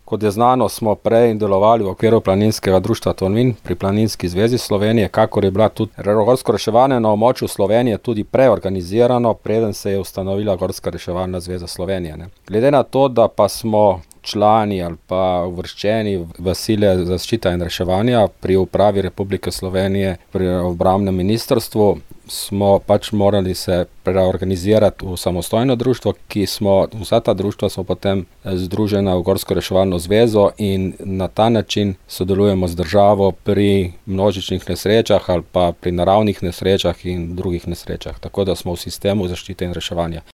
Kot je znano, smo prej delovali v okviru Planinskega društva Tolmin pri Planinski zvezi Slovenije, kakor je bila tudi gorsko reševanje na območju Slovenije tudi preorganizirano, preden se je ustanovila Gorska reševalna zveza Slovenije. Glede na to, da pa smo člani ali pa uvrščeni v sile zaščita in reševanja pri Upravi Republike Slovenije pri obrambnem ministrstvu, smo pač morali se preorganizirati v samostojno društvo, vsa ta društva so potem združena v Gorsko reševalno zvezo in na ta način sodelujemo z državo pri množičnih nesrečah ali pa pri naravnih nesrečah in drugih nesrečah. Tako da smo v sistemu zaščite in reševanja.